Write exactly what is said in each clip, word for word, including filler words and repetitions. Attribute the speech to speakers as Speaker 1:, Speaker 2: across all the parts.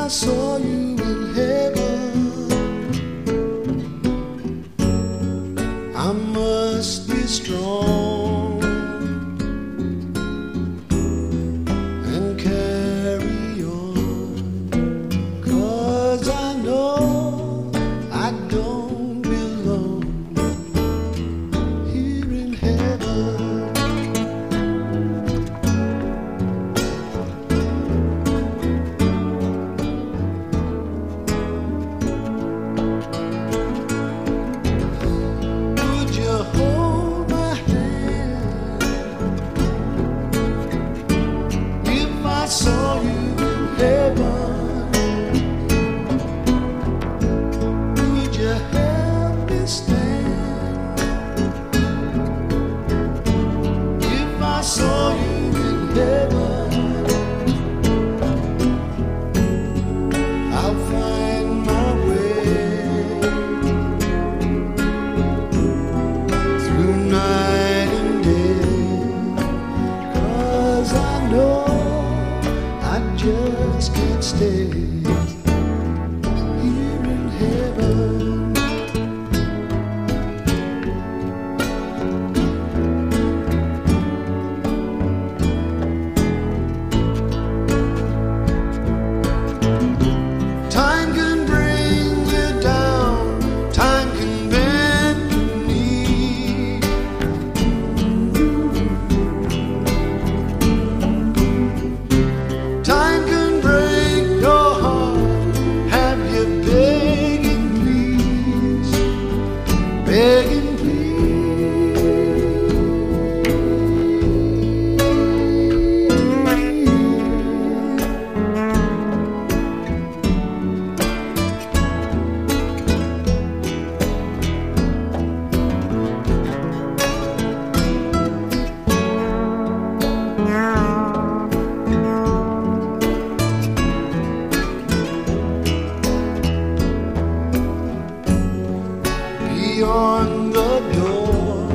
Speaker 1: I saw you in heaven, I must be strong and carry on, 'cause I know I don't belong here in heaven. Hold my hand if I saw you in heaven. Would you help me stand if I saw you in heaven? I'll find my way night and day, 'cause I know I just can't stay here in heaven. Time can bring you down, time can bend your knee. Time can break your heart, have you begging please, begging please. Beyond the door,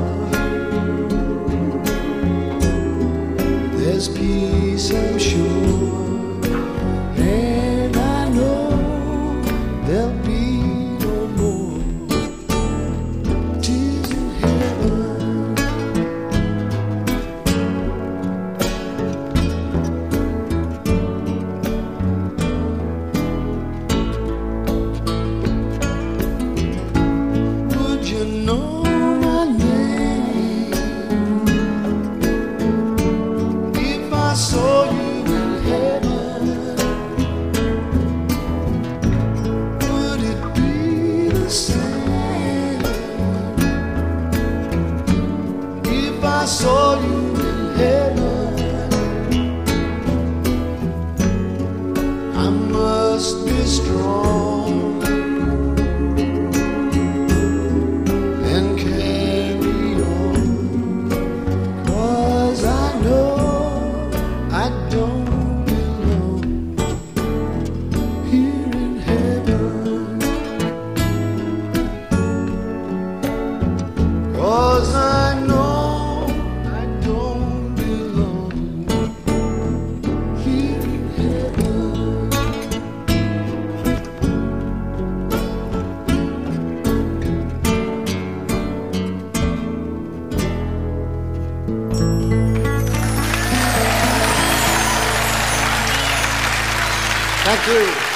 Speaker 1: there's peace, I'm sure, and I know there'll be no more tears in heaven. You know my name if I saw you in heaven. Would it be the same if I saw you in heaven? I must be strong and carry on, 'cause I know I don't belong here in heaven. 'Cause I know I don't belong here in heaven. Thank you.